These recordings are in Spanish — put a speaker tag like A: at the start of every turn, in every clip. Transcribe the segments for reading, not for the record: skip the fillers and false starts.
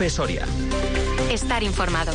A: COPE Soria.
B: Estar informado.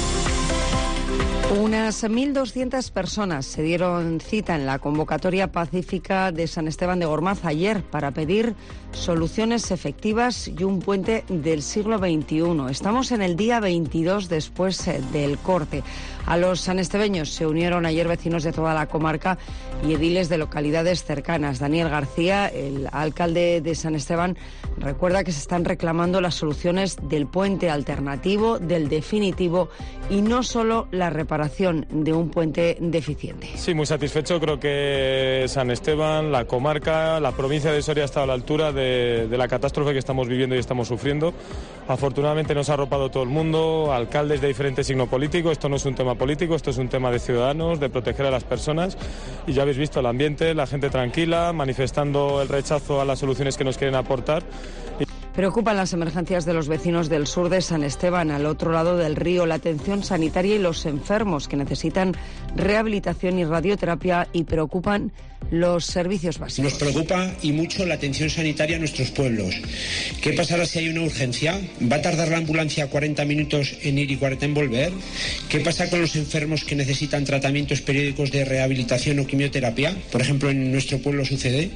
C: Unas 1.200 personas se dieron cita en la convocatoria pacífica de San Esteban de Gormaz ayer para pedir soluciones efectivas y un puente del siglo XXI. Estamos en el día 22 después del corte. A los sanestebeños se unieron ayer vecinos de toda la comarca y ediles de localidades cercanas. Daniel García, el alcalde de San Esteban, recuerda que se están reclamando las soluciones del puente alternativo, del definitivo y no solo la reparación de un puente deficiente.
D: Sí, muy satisfecho. Creo que San Esteban, la comarca, la provincia de Soria ha estado a la altura de la catástrofe que estamos viviendo y estamos sufriendo. Afortunadamente nos ha arropado todo el mundo, alcaldes de diferentes signo político. Esto no es un tema político, esto es un tema de ciudadanos, de proteger a las personas. Y ya habéis visto el ambiente, la gente tranquila, manifestando el rechazo a las soluciones que nos quieren aportar.
C: Preocupan las emergencias de los vecinos del sur de San Esteban, al otro lado del río, la atención sanitaria y los enfermos que necesitan rehabilitación y radioterapia, y preocupan los servicios básicos.
E: Nos preocupa y mucho la atención sanitaria a nuestros pueblos. ¿Qué pasará si hay una urgencia? ¿Va a tardar la ambulancia 40 minutos en ir y 40 en volver? ¿Qué pasa con los enfermos que necesitan tratamientos periódicos de rehabilitación o quimioterapia? Por ejemplo, en nuestro pueblo sucede.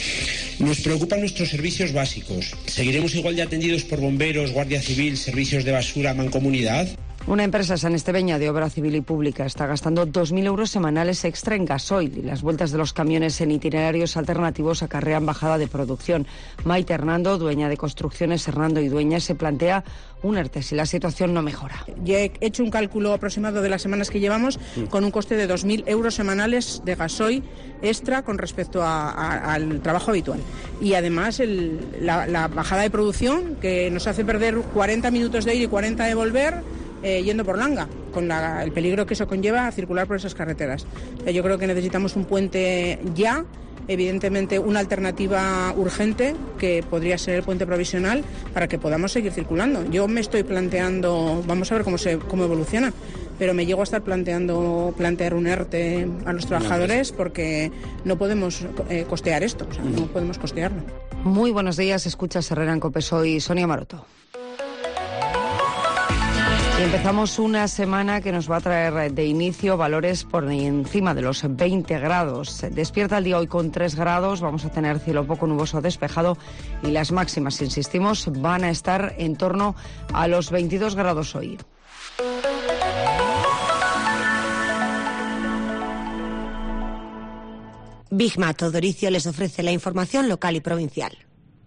E: Nos preocupan nuestros servicios básicos. ¿Seguiremos igual de atendidos por bomberos, Guardia Civil, servicios de basura, mancomunidad?
C: Una empresa sanestebeña de obra civil y pública está gastando 2.000 euros semanales extra en gasoil, y las vueltas de los camiones en itinerarios alternativos acarrean bajada de producción. Maite Hernando, dueña de Construcciones Hernando y Dueñas, se plantea un ERTE si la situación no mejora.
F: Ya he hecho un cálculo aproximado de las semanas que llevamos con un coste de 2.000 euros semanales de gasoil extra con respecto al trabajo habitual. Y además la bajada de producción, que nos hace perder 40 minutos de ir y 40 de volver, yendo por Langa, con el peligro que eso conlleva a circular por esas carreteras. Yo creo que necesitamos un puente ya, evidentemente una alternativa urgente, que podría ser el puente provisional, para que podamos seguir circulando. Yo me estoy planteando, vamos a ver cómo evoluciona, pero me llego a estar plantear un ERTE a los trabajadores, porque no podemos costear esto, no podemos costearlo.
C: Muy buenos días, escuchas Herrera en COPE, soy Sonia Maroto. Y empezamos una semana que nos va a traer de inicio valores por encima de los 20 grados. Despierta el día hoy con 3 grados, vamos a tener cielo poco nuboso despejado, y las máximas, insistimos, van a estar en torno a los 22 grados hoy.
G: Bigma Todoricio les ofrece la información local y provincial.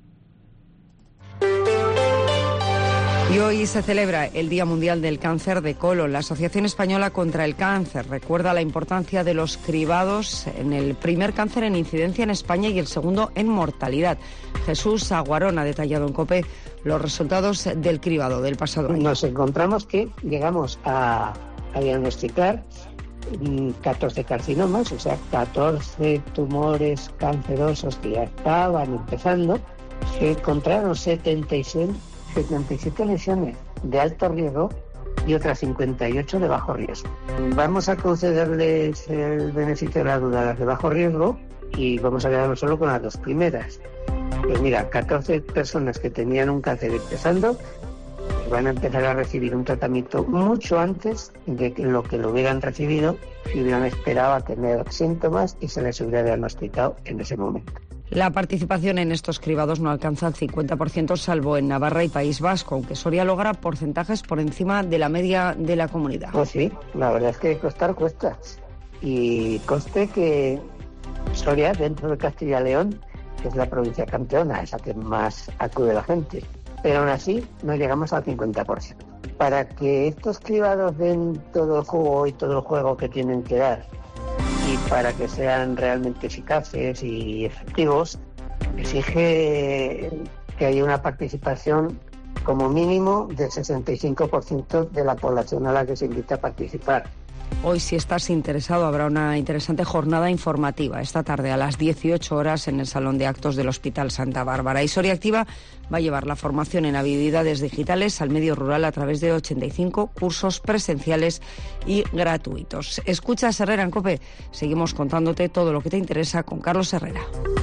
C: Y hoy se celebra el Día Mundial del Cáncer de Colon. La Asociación Española contra el Cáncer recuerda la importancia de los cribados en el primer cáncer en incidencia en España y el segundo en mortalidad. Jesús Aguarón ha detallado en COPE los resultados del cribado del pasado año.
H: Nos encontramos que llegamos a diagnosticar 14 carcinomas, o sea, 14 tumores cancerosos que ya estaban empezando. Se encontraron 77 lesiones de alto riesgo y otras 58 de bajo riesgo. Vamos a concederles el beneficio de la duda a las de bajo riesgo y vamos a quedarnos solo con las dos primeras. Pues mira, 14 personas que tenían un cáncer empezando van a empezar a recibir un tratamiento mucho antes de lo que lo hubieran recibido si hubieran esperado a tener síntomas y se les hubiera diagnosticado en ese momento.
C: La participación en estos cribados no alcanza el 50%, salvo en Navarra y País Vasco, aunque Soria logra porcentajes por encima de la media de la comunidad.
H: Pues sí, la verdad es que costar cuesta. Y conste que Soria, dentro de Castilla y León, es la provincia campeona, es la que más acude la gente. Pero aún así no llegamos al 50%. Para que estos cribados den todo el jugo y todo el juego que tienen que dar, y para que sean realmente eficaces y efectivos, exige que haya una participación como mínimo del 65% de la población a la que se invita a participar.
C: Hoy, si estás interesado, habrá una interesante jornada informativa esta tarde a las 18 horas en el Salón de Actos del Hospital Santa Bárbara. Y Soria Activa va a llevar la formación en habilidades digitales al medio rural a través de 85 cursos presenciales y gratuitos. Escuchas Herrera en COPE. Seguimos contándote todo lo que te interesa con Carlos Herrera.